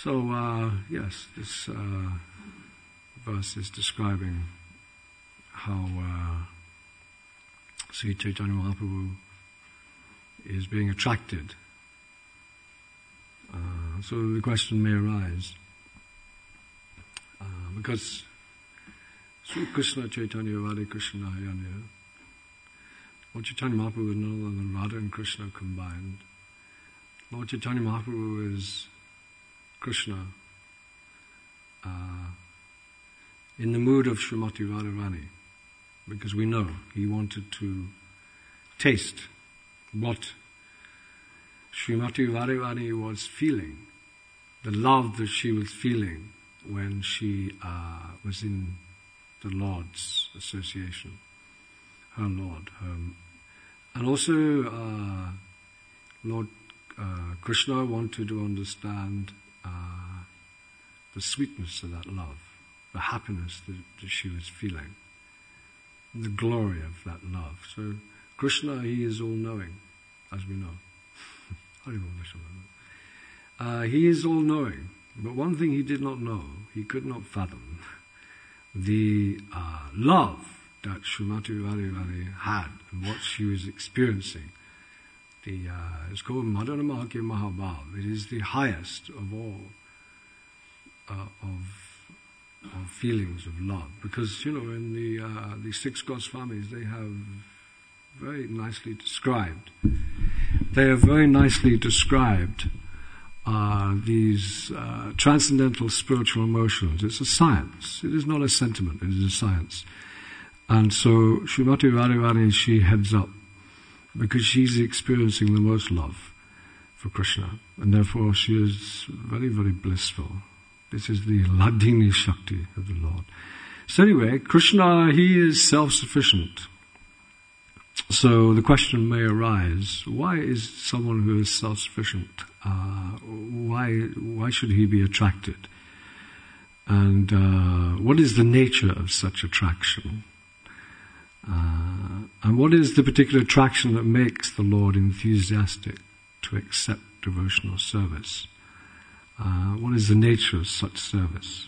Yes, this verse is describing how Sri Chaitanya Mahaprabhu is being attracted. So the question may arise, because Sri Krishna Chaitanya Radha Krishna Hayanya, Lord Chaitanya Mahaprabhu is no other than Radha and Krishna combined. Lord Chaitanya Mahaprabhu is Krishna in the mood of Srimati Radharani, because we know he wanted to taste what Srimati Radharani was feeling, the love that she was feeling when she was in the Lord's association, her Lord. And also Lord Krishna wanted to understand the sweetness of that love, the happiness that she was feeling, the glory of that love. So Krishna, he is all-knowing, as we know. He is all-knowing, but one thing he did not know, he could not fathom, the love that Srimati Radharani had and what she was experiencing. It's called Madana Mahake Mahabhav. It is the highest of all of feelings of love, because in the six Goswamis they have very nicely described. They have very nicely described these transcendental spiritual emotions. It's a science. It is not a sentiment. It is a science. And so Srimati Radharani, she heads up because she's experiencing the most love for Krishna, and therefore she is very, very blissful. This is the Hladini Shakti of the Lord. So anyway, Krishna, he is self-sufficient. So the question may arise, why is someone who is self-sufficient, why should he be attracted? And what is the nature of such attraction? And what is the particular attraction that makes the Lord enthusiastic to accept devotional service? What is the nature of such service?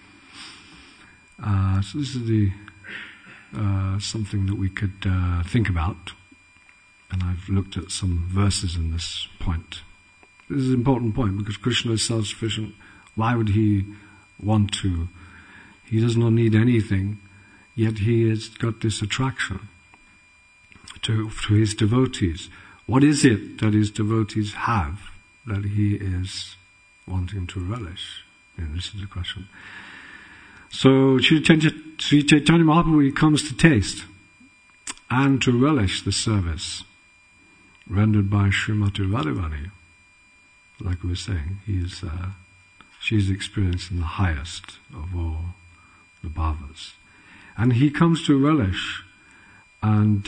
So this is the something that we could think about, and I've looked at some verses in this point. This is an important point because Krishna is self-sufficient. Why would he want to? He does not need anything, yet he has got this attraction to his devotees. What is it that his devotees have that he is wanting to relish? This is the question. So Sri Chaitanya Mahaprabhu, he comes to taste and to relish the service rendered by Srimati Radharani. Like we were saying, she's experiencing the highest of all the bhavas. And he comes to relish, and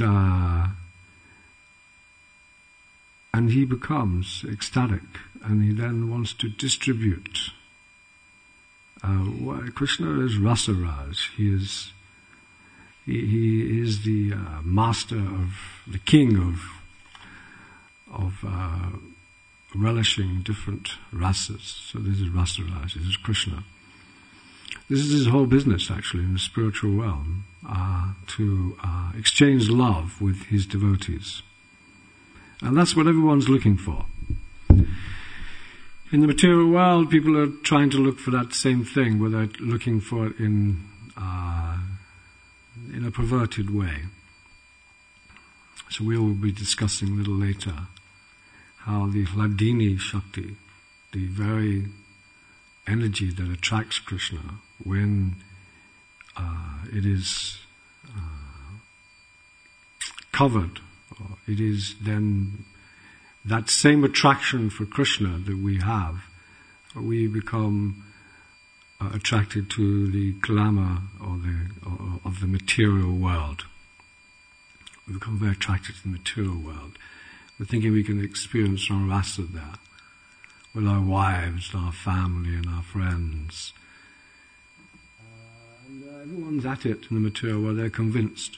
he becomes ecstatic, and he then wants to distribute. Krishna is Rasaraj. He is the master of the king of relishing different rasas. So this is Rasaraj. This is Krishna. This is his whole business, actually, in the spiritual realm, to exchange love with his devotees. And that's what everyone's looking for. In the material world, people are trying to look for that same thing, but they're looking for it in a perverted way. So we will be discussing a little later how the Hladini Shakti, the very energy that attracts Krishna, when it is covered, or it is then that same attraction for Krishna that we have, we become attracted to the glamour of the material world. We become very attracted to the material world. We're thinking we can experience some rasa there with our wives, and our family, and our friends. And everyone's at it in the material world. They're convinced.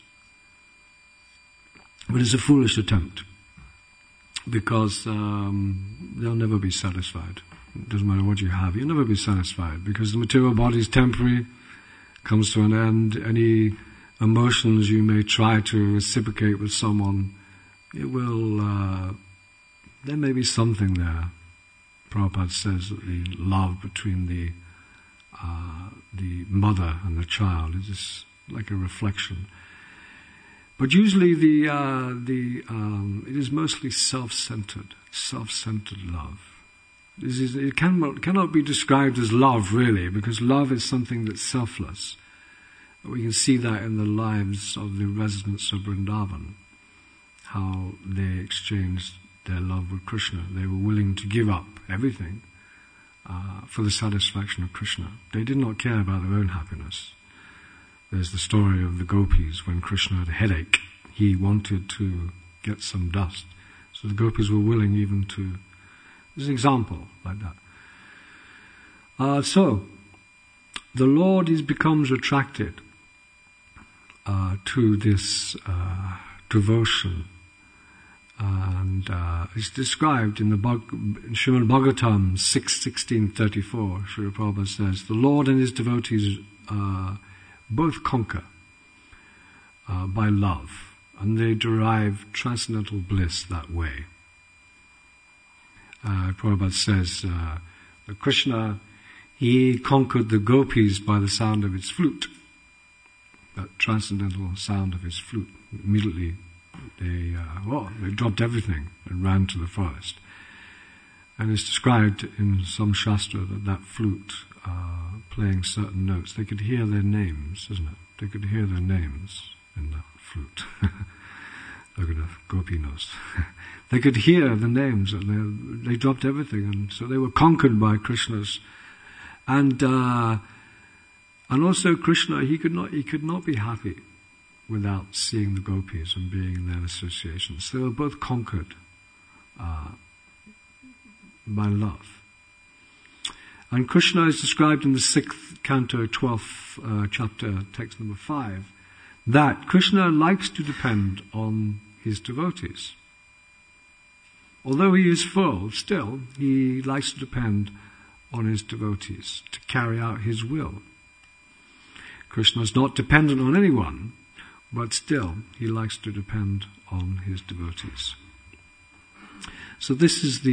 But it's a foolish attempt, because they'll never be satisfied. It doesn't matter what you have, you'll never be satisfied, because the material body is temporary, comes to an end. Any emotions you may try to reciprocate with someone, it will, there may be something there. Prabhupada says that the love between the mother and the child is just like a reflection. But usually it is mostly self-centered love. It cannot be described as love, really, because love is something that's selfless. We can see that in the lives of the residents of Vrindavan, how they exchanged their love with Krishna. They were willing to give up everything for the satisfaction of Krishna. They did not care about their own happiness. There's the story of the gopis when Krishna had a headache. He wanted to get some dust. So the gopis were willing even to... There's an example like that. So, the Lord becomes attracted to this devotion. And it's described in the Srimad Bhagavatam 6.16.34. Srila Prabhupada says, the Lord and His devotees both conquer by love, and they derive transcendental bliss that way. Prabhupada says that Krishna, he conquered the gopis by the sound of his flute, that transcendental sound of his flute. Immediately they dropped everything and ran to the forest. And it's described in some shastra that flute playing certain notes, they could hear their names, isn't it? They could hear their names in that flute. Look at the gopi knows. They could hear the names, and they dropped everything, and so they were conquered by Krishna's. And also Krishna, he could not be happy without seeing the gopis and being in their associations. So they were both conquered by love. And Krishna is described in the 6th canto, 12th chapter, text number 5, that Krishna likes to depend on his devotees. Although he is full, still, he likes to depend on his devotees to carry out his will. Krishna is not dependent on anyone, but still, he likes to depend on his devotees. So this is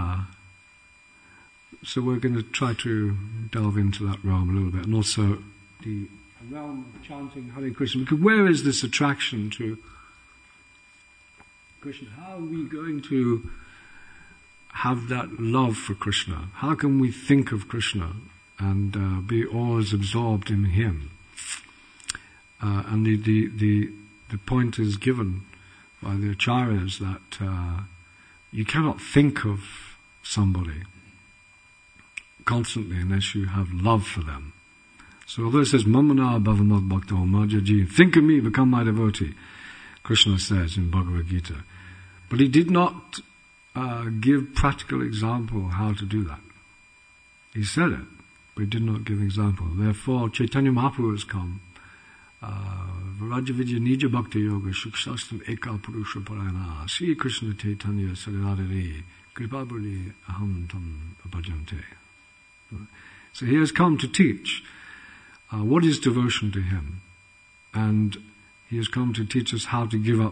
so we're going to try to delve into that realm a little bit, and also the realm of chanting Hare Krishna, because where is this attraction to Krishna? How are we going to have that love for Krishna? How can we think of Krishna and be always absorbed in Him? And the point is given by the acharyas that you cannot think of somebody constantly unless you have love for them. So although it says, Mamana bhavanat bhakta majaji, think of me, become my devotee, Krishna says in Bhagavad Gita. But he did not give practical example how to do that. He said it, but he did not give example. Therefore, Chaitanya Mahaprabhu has come. Vrajavidya Nija Bhakti Yoga Shukshastam Eka Purusha Parayana Sri Krishna Chaitanya Saradari Kripabali Aham Tam Bhajante. So he has come to teach what is devotion to him, and he has come to teach us how to give up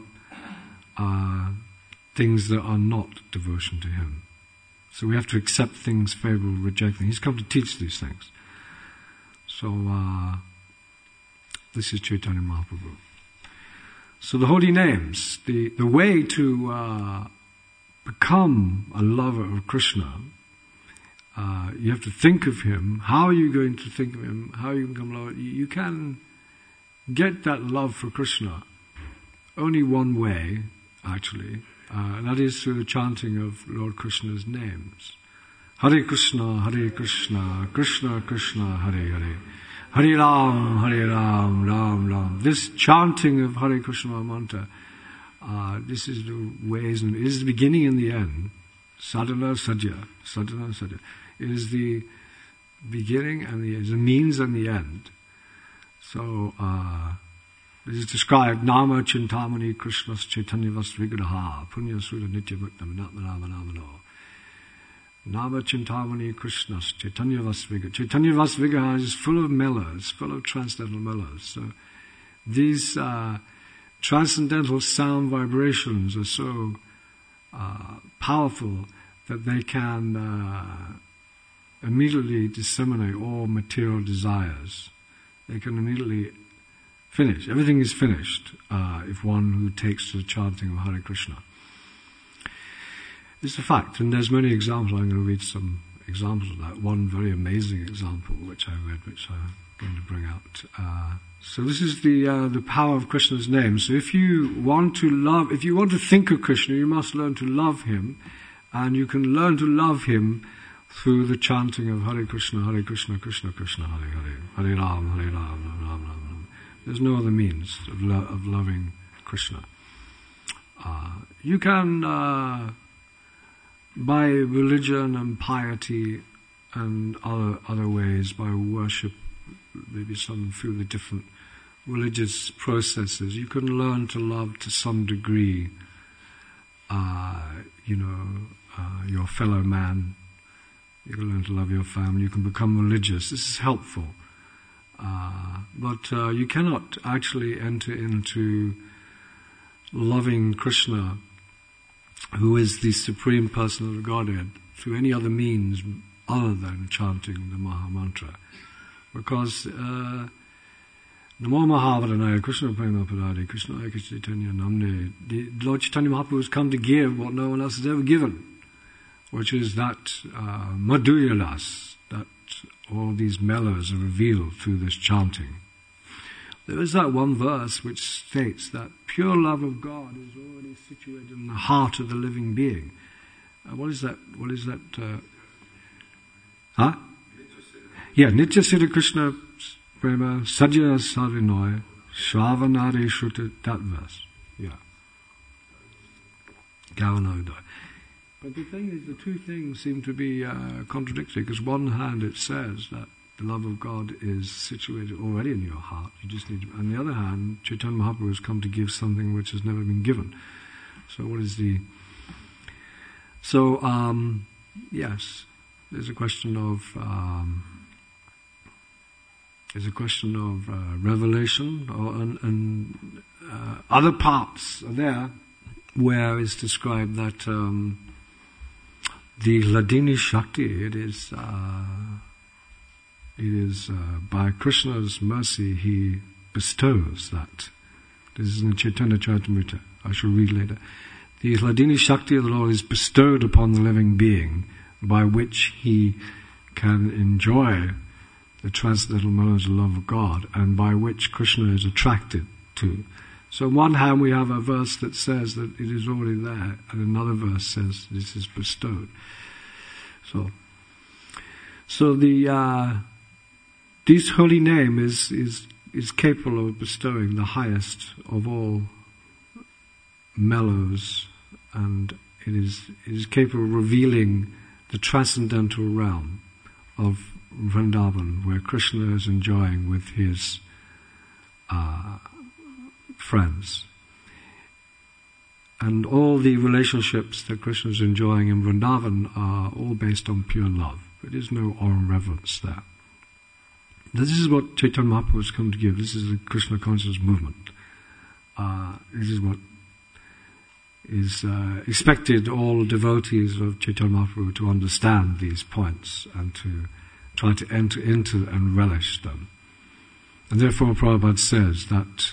things that are not devotion to him. So we have to accept things favorable, reject things. He's come to teach these things. So this is Chaitanya Mahaprabhu. So the holy names, the way to become a lover of Krishna, you have to think of him. How are you going to think of him? How you become lover? You can get that love for Krishna only one way, actually, and that is through the chanting of Lord Krishna's names. Hare Krishna, Krishna Krishna, Hare Hare. Hare Ram, Ram Ram. This chanting of Hare Krishna mantra, this is the ways, and it is the beginning and the end. Sadhana Sajya. It is the beginning and the end, the means and the end. So, this is described, Nama Chintamani Krishnas Chaitanya Vas Vigraha Punya Sura Nitya Bhaktam Natmanama Namano. Nama Chintamani Krishnas, Chaitanya Vasviga. Chaitanya Vasviga is full of mellows, full of transcendental mellows. So these transcendental sound vibrations are so powerful that they can immediately disseminate all material desires. They can immediately finish. Everything is finished if one who takes to the chanting of Hare Krishna. It's a fact, and there's many examples. I'm going to read some examples of that. One very amazing example which I read, which I'm going to bring out. So this is the power of Krishna's name. So if you want to think of Krishna, you must learn to love him, and you can learn to love him through the chanting of Hare Krishna, Krishna Krishna, Hare Hare, Hare Ram, Ram Ram. There's no other means of loving Krishna. You can, by religion and piety and other ways, by worship, maybe some through the different religious processes, you can learn to love to some degree, your fellow man. You can learn to love your family. You can become religious. This is helpful. But you cannot actually enter into loving Krishna, who is the Supreme Person of the Godhead, through any other means other than chanting the Maha Mantra. Because Namo Mahavadhanaya Krishna Prema Padade Krishna Eka Chaitanya Namne, the Lord Chaitanya Mahaprabhu has come to give what no one else has ever given, which is that Madhurya Ras, that all these mellows are revealed through this chanting. There is that one verse which states that pure love of God is already situated in the heart of the living being. What is that? Yeah, Nitya Siddha Krishna Prema Sajya Savinoy Shravanare Shruta, that verse. Yeah. Gavanodaya. But the thing is, the two things seem to be contradictory, because on one hand it says that the love of God is situated already in your heart. You just need to, on the other hand, Chaitanya Mahaprabhu has come to give something which has never been given. So what is the... So, yes, there's a question of revelation, and other parts are there where it's described that the Hladini Shakti, it is by Krishna's mercy he bestows that. This is in Chaitanya Charitamrita. I shall read later. The Hladini Shakti of the Lord is bestowed upon the living being, by which he can enjoy the transcendental mellows of love of God, and by which Krishna is attracted to. So on one hand we have a verse that says that it is already there, and another verse says this is bestowed. So this holy name is capable of bestowing the highest of all mellows, and it is capable of revealing the transcendental realm of Vrindavan, where Krishna is enjoying with his friends. And all the relationships that Krishna is enjoying in Vrindavan are all based on pure love. There is no oral reverence there. This is what Chaitanya Mahaprabhu has come to give. This is the Krishna consciousness movement. This is what is expected all devotees of Chaitanya Mahaprabhu to understand these points and to try to enter into and relish them. And therefore Prabhupada says that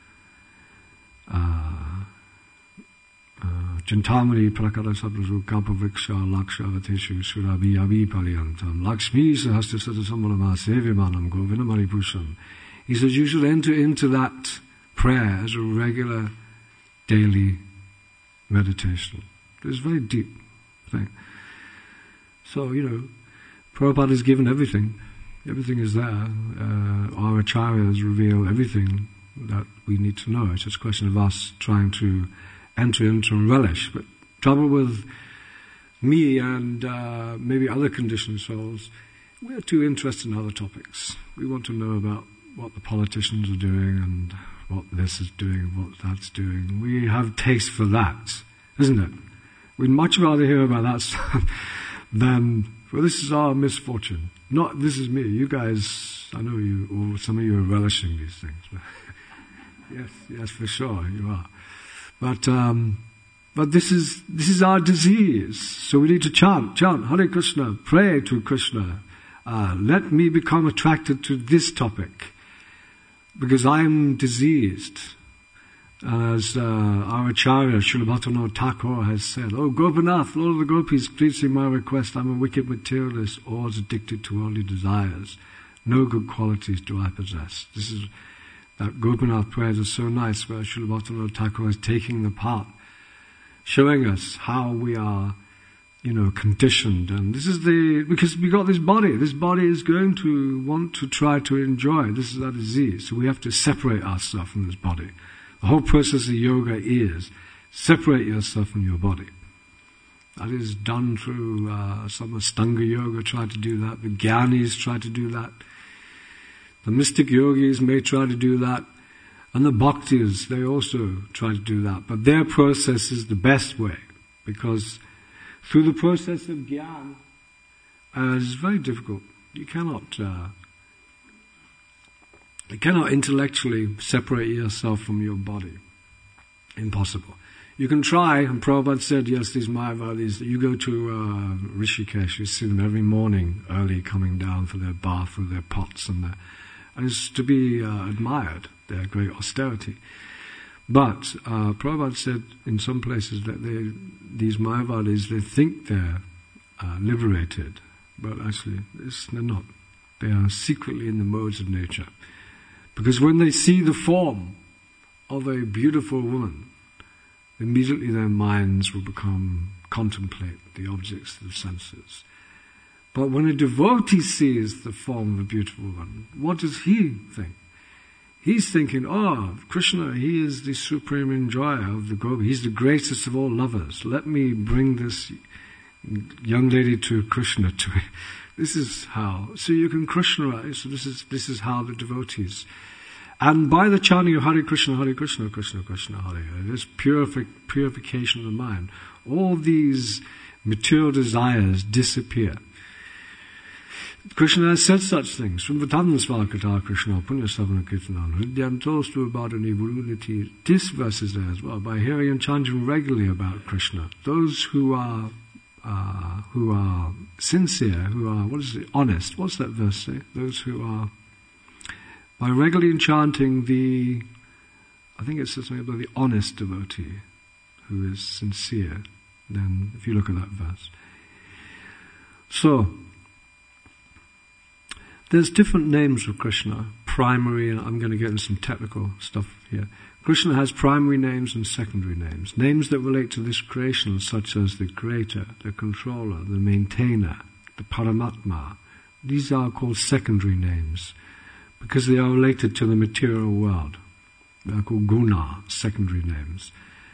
Chintamani prakara sabhasu kalpavriksha laksha avateshu surabhi abhi palyantam lakshmi sahastra sata sambalama sevimanam govinamari pusham. He says you should enter into that prayer as a regular daily meditation. It's a very deep thing. So, Prabhupada has given everything. Everything is there. Our acharyas reveal everything that we need to know. It's just a question of us trying to enter into and relish. But trouble with me and maybe other conditioned souls, we're too interested in other topics. We want to know about what the politicians are doing and what this is doing and what that's doing. We have taste for that, isn't it? We'd much rather hear about that stuff then, well, this is our misfortune. Not, this is me. You guys, I know you, or some of you are relishing these things. But yes, for sure, you are. But this is our disease. So we need to chant Hare Krishna, pray to Krishna. Let me become attracted to this topic, because I am diseased. As our Acharya, Srila Bhaktivinoda Thakur, has said, "Oh Gopinath, Lord of the Gopis, please see my request. I'm a wicked materialist, always addicted to worldly desires. No good qualities do I possess." This is that Gopinath prayers are so nice, where Srila Bhaktivinoda Thakur is taking the part, showing us how we are, conditioned. And this is because we got this body. This body is going to want to try to enjoy. This is our disease. So we have to separate ourselves from this body. The whole process of yoga is separate yourself from your body. That is done through some Astanga Yoga try to do that. The Jnanis try to do that. The mystic yogis may try to do that. And the bhaktis, they also try to do that. But their process is the best way, because through the process of jnana, it's very difficult. You cannot intellectually separate yourself from your body. Impossible. You can try, and Prabhupada said, yes, these Mayavadis, you go to Rishikesh, you see them every morning early coming down for their bath with their pots and it's to be admired, their great austerity. But Prabhupada said in some places that these Mayavadis, they think they're liberated, but actually they're not. They are secretly in the modes of nature. Because when they see the form of a beautiful woman, immediately their minds will contemplate the objects of the senses. But when a devotee sees the form of a beautiful woman, what does he think? He's thinking, Krishna, he is the supreme enjoyer of the Gopi. He's the greatest of all lovers. Let me bring this young lady to Krishna to me. This is how. So you can Krishnaize. So this is how the devotees. And by the chanting of Hare Krishna, Krishna Krishna, Hare Hare, this purification of the mind, all these material desires disappear. Krishna has said such things. From Vatanam Svalakata Krishna, Punya Savana Kirtanan, Hridyantostu Abadani Vuruniti. This verse is there as well. By hearing and chanting regularly about Krishna, those who are sincere, who are, honest. What's that verse say? Those who are, by regularly chanting I think it says something about the honest devotee, who is sincere. Then, if you look at that verse. So, there's different names of Krishna, primary, and I'm going to get into some technical stuff here. Krishna has primary names and secondary names. Names that relate to this creation, such as the creator, the controller, the maintainer, the Paramatma. These are called secondary names, because they are related to the material world. They are called guna, secondary names.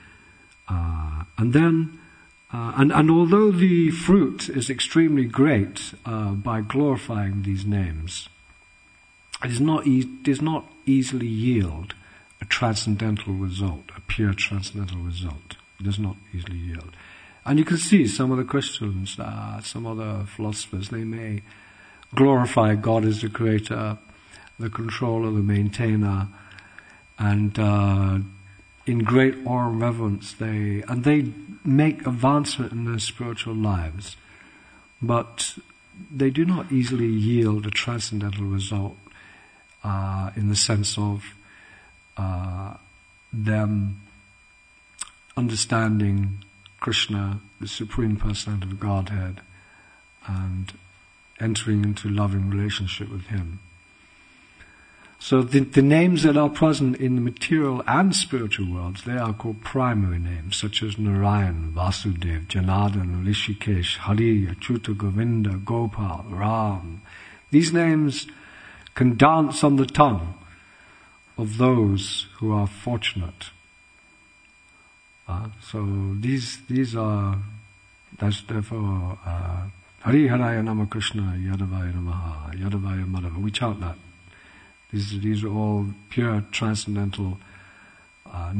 And although the fruit is extremely great by glorifying these names, it does not easily yield a transcendental result, a pure transcendental result. It does not easily yield. And you can see some of the Christians, some other philosophers, they may glorify God as the creator, the controller, the maintainer, and in great awe and reverence they make advancement in their spiritual lives, but they do not easily yield a transcendental result in the sense of them understanding Krishna, the Supreme Personality of the Godhead, and entering into loving relationship with Him. So the names that are present in the material and spiritual worlds, they are called primary names, such as Narayan, Vasudev, Janardhan, Rishikesh, Hari, Achyuta, Govinda, Gopal, Ram. These names can dance on the tongue of those who are fortunate. So these are, that's therefore, Hari Haraya Nama Krishna, Yadavaya Namaha, Yadavaya Madhava. We chant that. These are all pure transcendental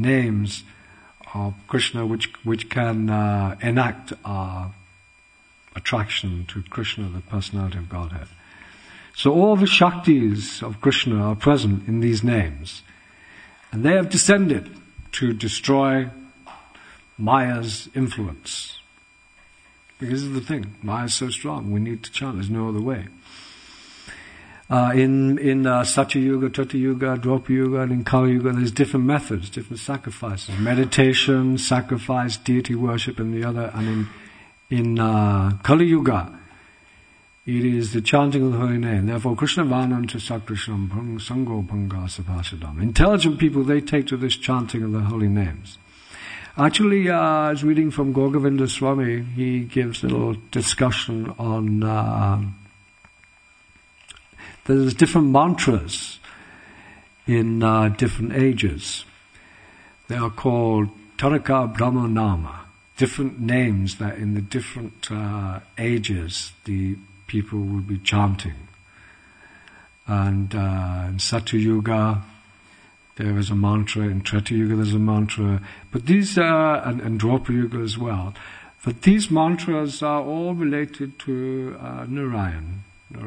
names of Krishna which can enact our attraction to Krishna, the personality of Godhead. So all the Shaktis of Krishna are present in these names, and they have descended to destroy Maya's influence. Because this is the thing, Maya is so strong, we need to chant, there's no other way. In Satya Yuga, Treta Yuga, Dwapara Yuga, and in Kali Yuga, there's different methods, different sacrifices. Meditation, sacrifice, deity worship, and the other. And in Kali Yuga, it is the chanting of the holy name. Therefore, Krishna Vananta Sakrishnam Sango Bhanga Sapashadam. Intelligent people, they take to this chanting of the holy names. Actually, I was reading from Gauragovinda Swami. He gives a little discussion on there's different mantras in different ages. They are called Taraka Brahma Nama, different names that in the different ages the people will be chanting. And in Satya Yuga there is a mantra, in Treta Yuga there's a mantra, but these and Dwapara Yuga as well. But these mantras are all related to Narayan.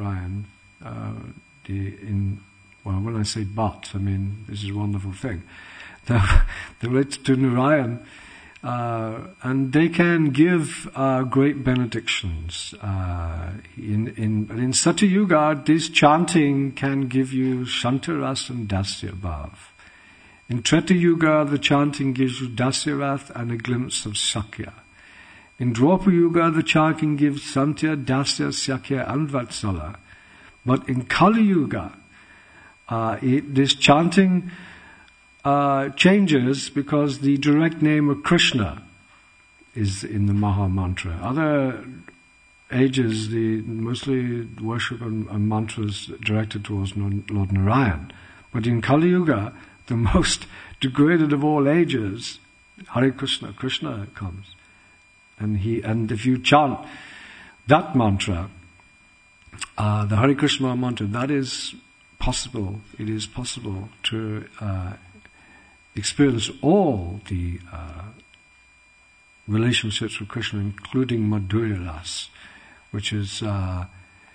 When I say but, I mean this is a wonderful thing. They're related to Narayan, and they can give great benedictions. In Satya Yuga, this chanting can give you Shantaras and Dasya Bhav. In Treta Yuga, the chanting gives you Dasya Rath and a glimpse of Sakya. In Dwapara Yuga, the chanting gives Santya, Dasya, Sakya and Vatsala. But in Kali Yuga, this chanting changes because the direct name of Krishna is in the Maha Mantra. Other ages, mostly worship and mantras directed towards Lord Narayan. But in Kali Yuga, the most degraded of all ages, Hare Krishna, Krishna comes. And if you chant that mantra, the Hare Krishna mantra, that is possible. It is possible to experience all the relationships with Krishna, including Madhurya Ras, which is the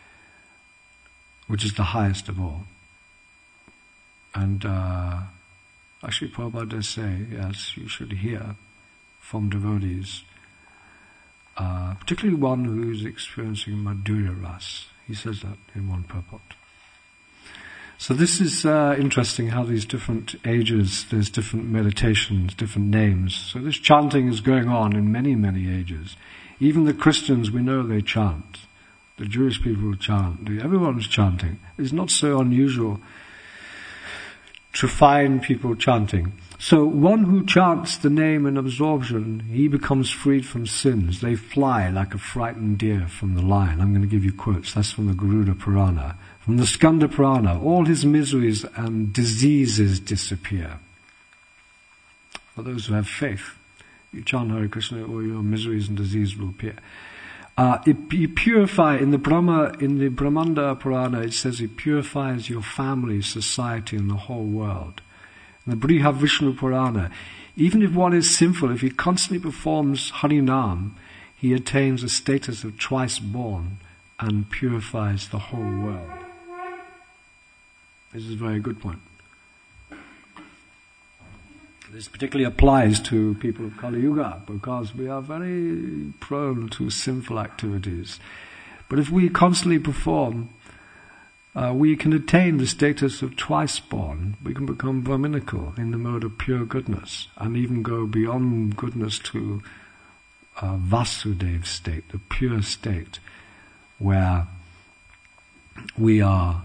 highest of all. And actually, Prabhupada does say, yes, you should hear from devotees, particularly one who is experiencing Madhurya Ras. He says that in one purport. So this is interesting how these different ages, there's different meditations, different names. So this chanting is going on in many, many ages. Even the Christians, we know they chant. The Jewish people chant. Everyone's chanting. It's not so unusual to find people chanting. So one who chants the name in absorption, he becomes freed from sins. They fly like a frightened deer from the lion. I'm going to give you quotes. That's from the Garuda Purana. From the Skanda Purana, all his miseries and diseases disappear. For those who have faith, you chant Hare Krishna, all your miseries and diseases will appear. You purify, in the Brahmanda Purana, it says it purifies your family, society, and the whole world. In the Briha Vishnu Purana, even if one is sinful, if he constantly performs Harinam, he attains a status of twice born and purifies the whole world. This is a very good point. This particularly applies to people of Kali Yuga, because we are very prone to sinful activities. But if we constantly perform, we can attain the status of twice born. We can become Brahminical in the mode of pure goodness, and even go beyond goodness to Vasudeva state, the pure state, where we are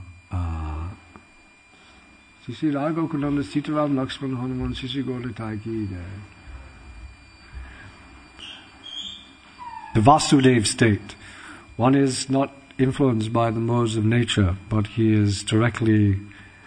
Sisi Raghav Kunanda Sitaram Lakshman Hanuman Sisi Golitai Ki Jai. The Vasudeva state, one is not influenced by the modes of nature, but he is directly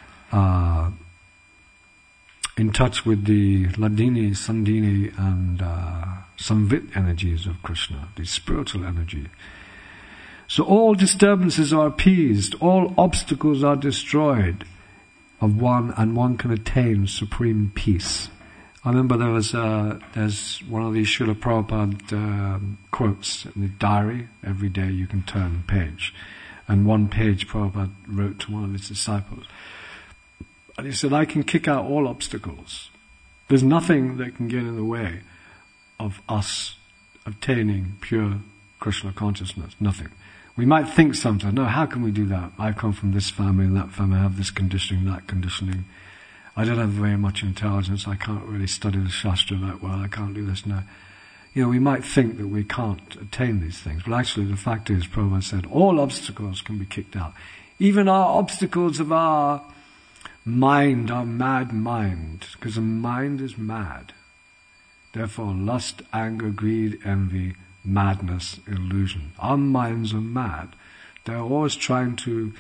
in touch with the Ladini, Sandini and Samvit energies of Krishna, the spiritual energy. So all disturbances are appeased, all obstacles are destroyed, and one can attain supreme peace. I remember there's one of these Srila Prabhupada quotes in the diary. Every day you can turn a page. And one page Prabhupada wrote to one of his disciples. And he said, I can kick out all obstacles. There's nothing that can get in the way of us obtaining pure Krishna consciousness. Nothing. We might think sometimes, no, how can we do that? I come from this family and that family, I have this conditioning, that conditioning. I don't have very much intelligence, I can't really study the Shastra that well, I can't do this now. You know, we might think that we can't attain these things, but actually the fact is, Prabhupada said, all obstacles can be kicked out. Even our obstacles of our mind, our mad mind, because the mind is mad. Therefore, lust, anger, greed, envy, madness, illusion. Our minds are mad. They're always trying to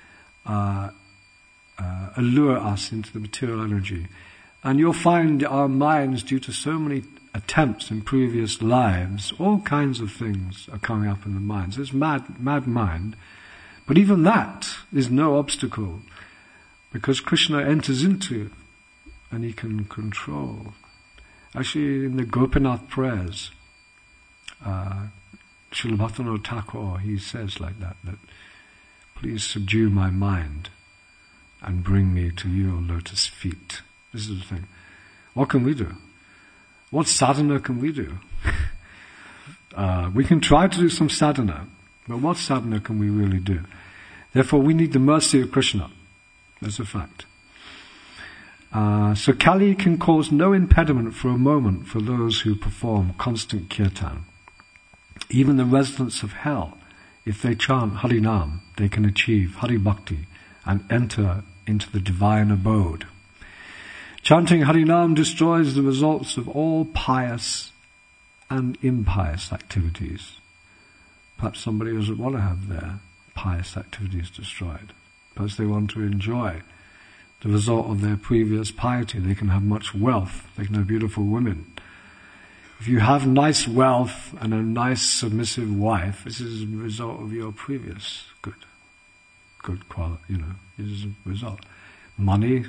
allure us into the material energy. And you'll find our minds, due to so many attempts in previous lives, all kinds of things are coming up in the minds. It's mad mind. But even that is no obstacle, because Krishna enters into it and he can control. Actually, in the Gopinath prayers, Srila Bhaktivinoda Thakur, he says like that please subdue my mind and bring me to your lotus feet. This is the thing. What can we do? What sadhana can we do? We can try to do some sadhana, but what sadhana can we really do? Therefore, we need the mercy of Krishna. That's a fact. So Kali can cause no impediment for a moment for those who perform constant kirtan. Even the residents of hell, if they chant Harinam, they can achieve Hari Bhakti and enter into the divine abode. Chanting Harinam destroys the results of all pious and impious activities. Perhaps somebody doesn't want to have their pious activities destroyed. Perhaps they want to enjoy the result of their previous piety. They can have much wealth, they can have beautiful women. If you have nice wealth and a nice submissive wife, this is a result of your previous good quality, this is a result. Money,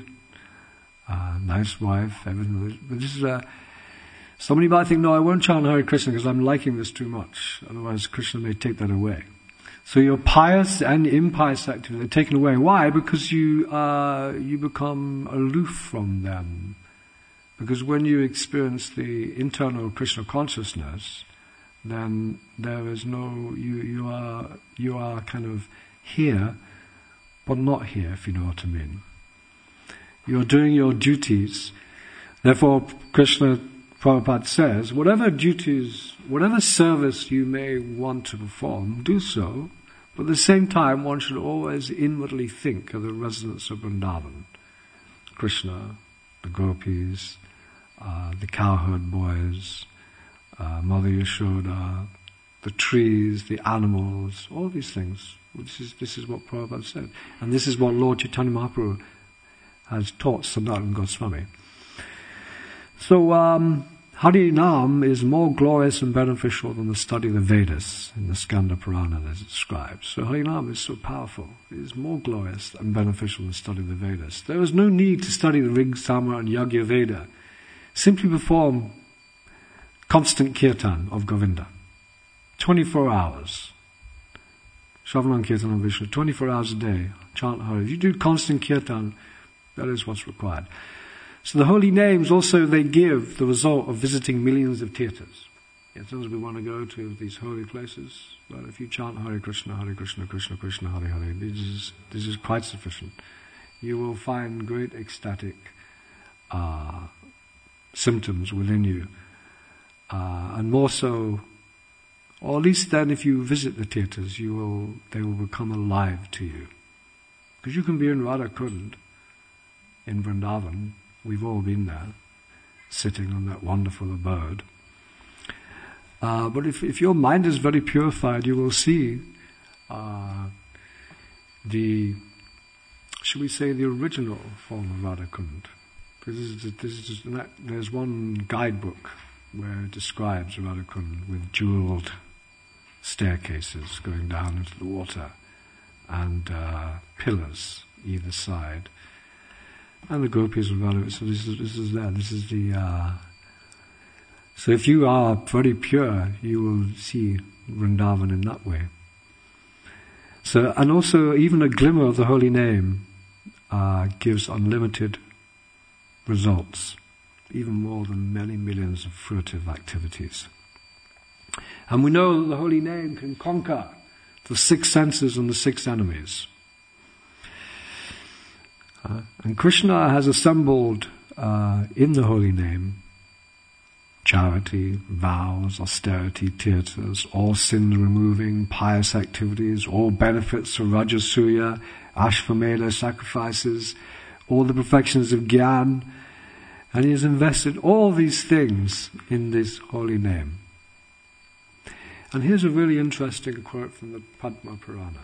nice wife, everything. But this is somebody might think, no, I won't chant Hare Krishna because I'm liking this too much. Otherwise Krishna may take that away. So your pious and impious activity are taken away. Why? Because you become aloof from them. Because when you experience the internal Krishna consciousness, then there is no, you are kind of here, but not here, if you know what I mean. You're doing your duties. Therefore, Krishna Prabhupada says, whatever duties, whatever service you may want to perform, do so. But at the same time, one should always inwardly think of the residents of Vrindavan. Krishna, the gopis, the cowherd boys, Mother Yashoda, the trees, the animals, all these things. This is what Prabhupada said. And this is what Lord Chaitanya Mahaprabhu has taught Sanatana Goswami. So, Harinam is more glorious and beneficial than the study of the Vedas in the Skanda Purana as it describes. So Harinam is so powerful. It is more glorious and beneficial than the study of the Vedas. There is no need to study the Rig, Sama and Yagya Veda. Simply perform constant kirtan of Govinda. 24 hours. Shravanam Kirtan of Vishnu, 24 hours a day. Chant Hare. If you do constant kirtan, that is what's required. So the holy names also, they give the result of visiting millions of tirthas. Sometimes we want to go to these holy places, but if you chant Hare Krishna, Krishna Krishna, Hare Hare, this is quite sufficient. You will find great ecstatic symptoms within you. And more so, or at least then if you visit the tirthas, they will become alive to you. Because you can be in Radha Kund, in Vrindavan. We've all been there, sitting on that wonderful abode. But if your mind is very purified, you will see should we say, the original form of Radha Kund. Because there's one guidebook where it describes Radha Kund with jeweled staircases going down into the water and pillars either side. And the gopis will value it. So this is there. This is the. So if you are very pure, you will see Vrindavan in that way. So, and also even a glimmer of the holy name gives unlimited results, even more than many millions of fruitive activities. And we know that the holy name can conquer the 6 senses and the 6 enemies. And Krishna has assembled in the holy name charity, vows, austerity, tirthas, all sin removing, pious activities, all benefits of Rajasuya, Ashvamedha sacrifices, all the perfections of Gyan, and he has invested all these things in this holy name. And here's a really interesting quote from the Padma Purana.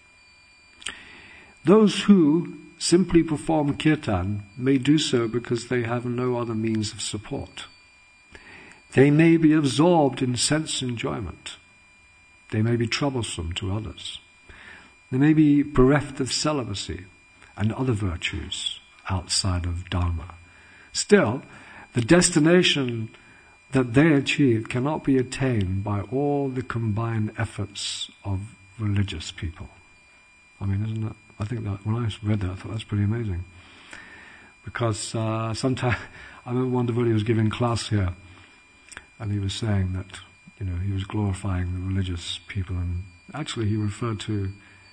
Those who simply perform kirtan may do so because they have no other means of support. They may be absorbed in sense enjoyment. They may be troublesome to others. They may be bereft of celibacy and other virtues outside of Dharma. Still, the destination that they achieve cannot be attained by all the combined efforts of religious people. I mean, isn't that? I think that when I read that, I thought that's pretty amazing. Because sometimes I remember one devotee was giving class here, and he was saying that, he was glorifying the religious people, and actually he referred to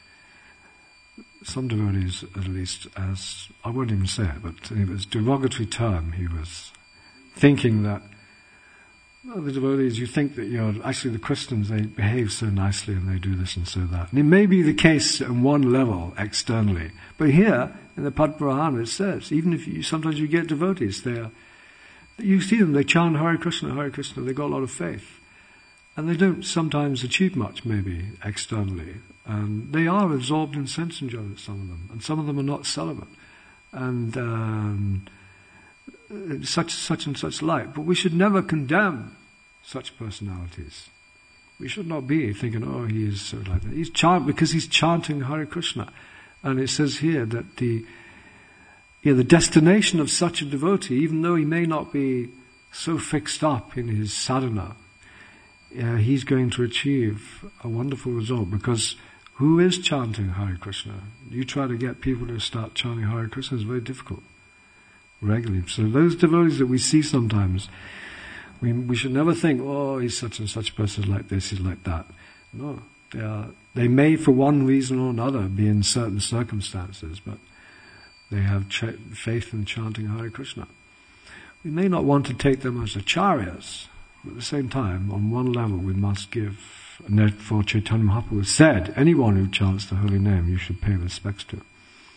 some devotees, at least, as, I won't even say it, but it was a derogatory term. He was thinking that, the devotees, you think that actually the Christians, they behave so nicely and they do this and so that. And it may be the case on one level externally, but here in the Padma Purana it says, even if sometimes you get devotees, you see them, they chant Hare Krishna, they've got a lot of faith. And they don't sometimes achieve much, maybe, externally. And they are absorbed in sense enjoyment, some of them. And some of them are not celibate. And such and such like. But we should never condemn such personalities. We should not be thinking, he is so like that. Because he's chanting Hare Krishna. And it says here that the destination of such a devotee, even though he may not be so fixed up in his sadhana, he's going to achieve a wonderful result, because who is chanting Hare Krishna? You try to get people to start chanting Hare Krishna, it's very difficult regularly. So those devotees that we see sometimes, we should never think, he's such and such person, like this, he's like that. No, they may for one reason or another be in certain circumstances, but they have faith in chanting Hare Krishna. We may not want to take them as acharyas, but at the same time, on one level we must give, and therefore Chaitanya Mahaprabhu said, anyone who chants the holy name you should pay respects to.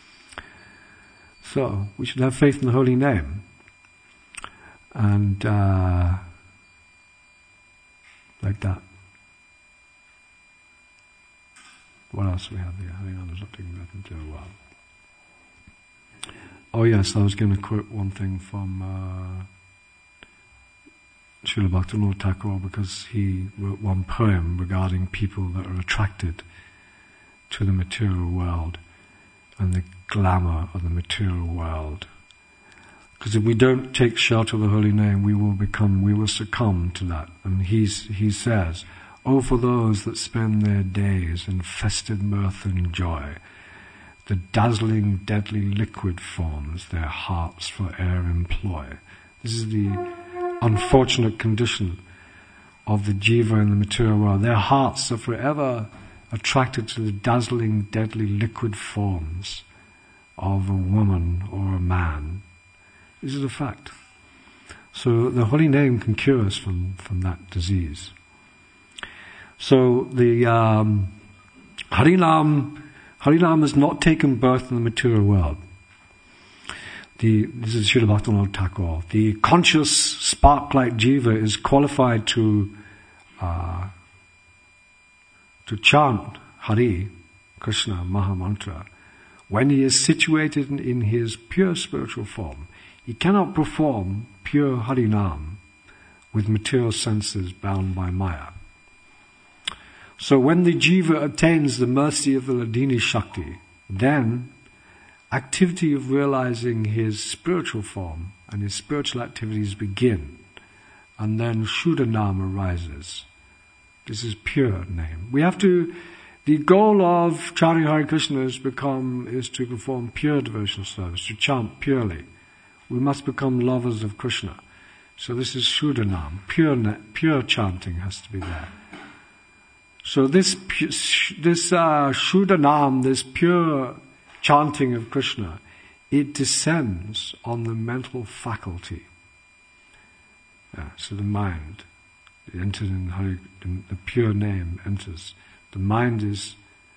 So, we should have faith in the holy name. And like that. What else do we have here? I was not taking that into a while. Oh yes, I was going to quote one thing from Srila Bhaktivinoda Thakur, because he wrote one poem regarding people that are attracted to the material world and the glamour of the material world. Because if we don't take shelter of the holy name, we will succumb to that. And he says, for those that spend their days in festive mirth and joy, the dazzling, deadly liquid forms their hearts for air employ. This is the unfortunate condition of the jiva in the material world. Their hearts are forever attracted to the dazzling, deadly liquid forms of a woman or a man. This is a fact. So the holy name can cure us from that disease. So the Harinam has not taken birth in the material world. This is Srila Bhaktivinoda Thakur. The conscious spark-like jiva is qualified to chant Hari, Krishna, Mahamantra, when he is situated in his pure spiritual form. He cannot perform pure Harinam with material senses bound by Maya. So when the jiva attains the mercy of the Ladini Shakti, then activity of realizing his spiritual form and his spiritual activities begin, and then Shuddhanam arises. This is pure name. The goal of chanting Hare Krishna is to perform pure devotional service, to chant purely. We must become lovers of Krishna. So this is Shuddhanam. Pure chanting has to be there. So this Shuddhanam, this pure chanting of Krishna, it descends on the mental faculty. So the mind enters in the pure name enters. The mind is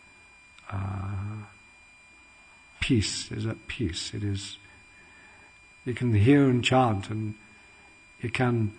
peace. Is at peace. It is. You can hear and chant, and you can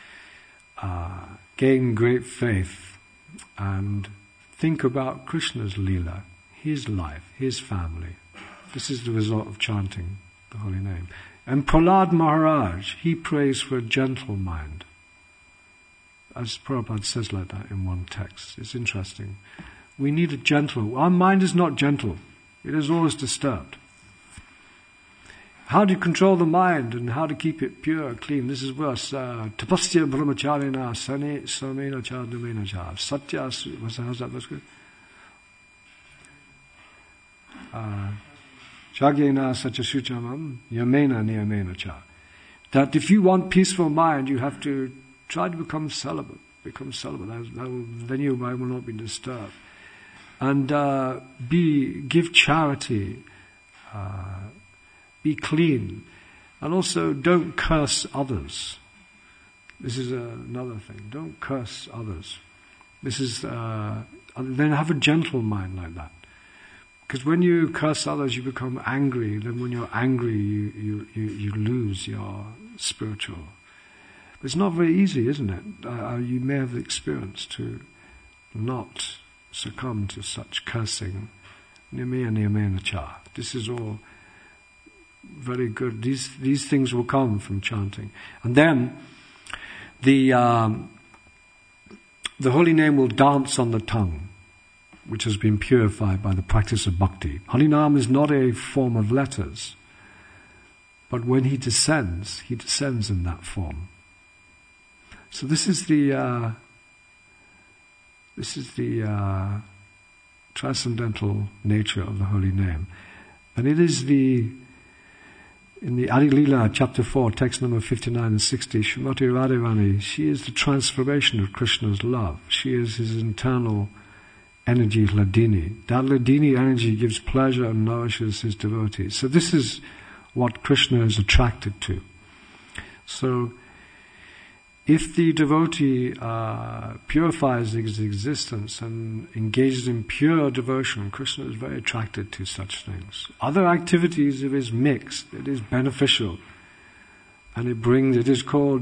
gain great faith and think about Krishna's Leela, his life, his family. This is the result of chanting the holy name. And Prahlad Maharaj, he prays for a gentle mind. As Prabhupada says like that in one text. It's interesting. We need a gentle. Our mind is not gentle. It is always disturbed. How do you control the mind and how to keep it pure, clean? This is verse. Tapasya brahmacharina samena cha dumena cha. Satya, how's that verse good? Chagyena satyasuchamam yamena niyamena cha. That if you want peaceful mind, you have to try to become celibate. Then your mind will not be disturbed. And give charity, be clean, and also don't curse others. This is another thing. Don't curse others. This is then have a gentle mind like that. Because when you curse others, you become angry. Then when you're angry, you lose your spiritual. But it's not very easy, isn't it? You may have the experience to not succumb to such cursing. This is all very good. These things will come from chanting. And then the holy name will dance on the tongue, which has been purified by the practice of bhakti. Harinam is not a form of letters, but when he descends in that form. So this is the transcendental nature of the holy name. And it is in the Adi Leela, chapter 4, text number 59 and 60, Srimati Radharani, she is the transformation of Krishna's love. She is his internal energy, Hladini. That Hladini energy gives pleasure and nourishes his devotees. So this is what Krishna is attracted to. So if the devotee purifies his existence and engages in pure devotion, Krishna is very attracted to such things. Other activities, if it's mixed, it is beneficial. And it is called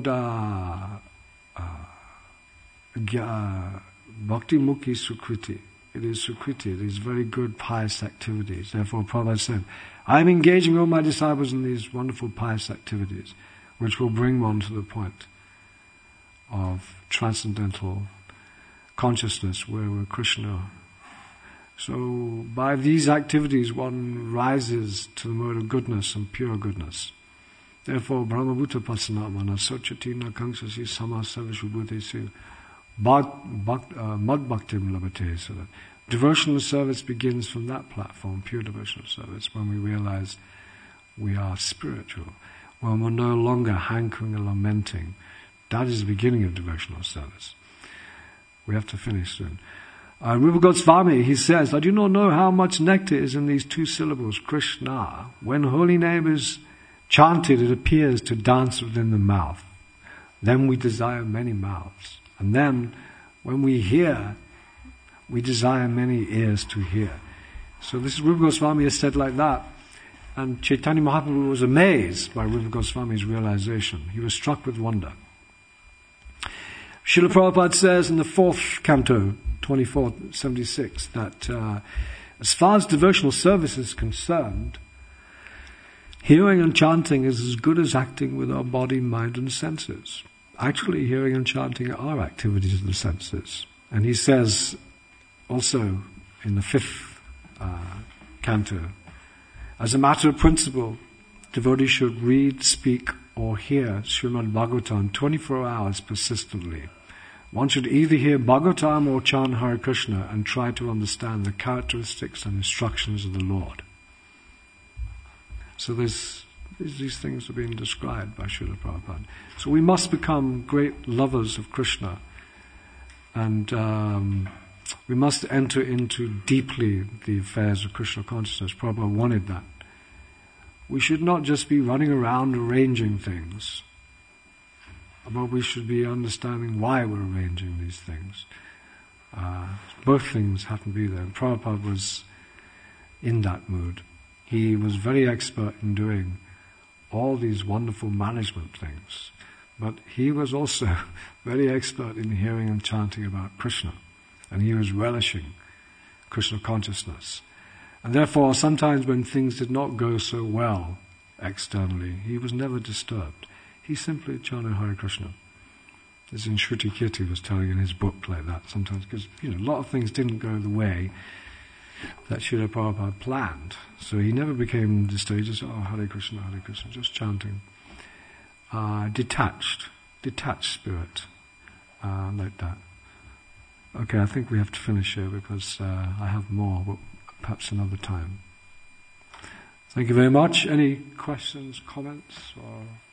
Bhakti Mukhi Sukriti. It is Sukriti, it is very good pious activities. Therefore Prabhupada said, I am engaging all my disciples in these wonderful pious activities, which will bring one to the point of transcendental consciousness where we're Krishna. So by these activities one rises to the mode of goodness and pure goodness. Therefore Brahmabhuta Pasanatmana Sochatina Kangsasi Samasavishubhutesu Mad Bhaktim Labate. So that devotional service begins from that platform, pure devotional service, when we realize we are spiritual, when we're no longer hankering and lamenting. That is the beginning of devotional service. We have to finish soon. Rupa Goswami, he says, I do not know how much nectar is in these two syllables, Krishna. When holy name is chanted, it appears to dance within the mouth. Then we desire many mouths. And then, when we hear, we desire many ears to hear. So this is Rupa Goswami has said like that. And Chaitanya Mahaprabhu was amazed by Rupa Goswami's realization. He was struck with wonder. Srila Prabhupada says in the 4th canto, 2476, that as far as devotional service is concerned, hearing and chanting is as good as acting with our body, mind and senses. Actually, hearing and chanting are activities of the senses. And he says also in the 5th canto, As a matter of principle, devotees should read, speak, or hear Srimad Bhagavatam 24 hours persistently. One should either hear Bhagavatam or chant Hare Krishna and try to understand the characteristics and instructions of the Lord. So these things are being described by Srila Prabhupada. So we must become great lovers of Krishna, and we must enter into deeply the affairs of Krishna consciousness. Prabhupada wanted that. We should not just be running around arranging things, but we should be understanding why we're arranging these things. Both things have to be there. And Prabhupada was in that mood. He was very expert in doing all these wonderful management things, but he was also very expert in hearing and chanting about Krishna, and he was relishing Krishna consciousness. And therefore, sometimes when things did not go so well externally, he was never disturbed. He simply chanted Hare Krishna. As in Shruti Kirti was telling in his book like that sometimes, because a lot of things didn't go the way that Srila Prabhupada planned. So he never became disturbed, just, Hare Krishna, just chanting. Detached spirit, like that. Okay, I think we have to finish here because I have more, but perhaps another time. Thank you very much. Any questions, comments, or...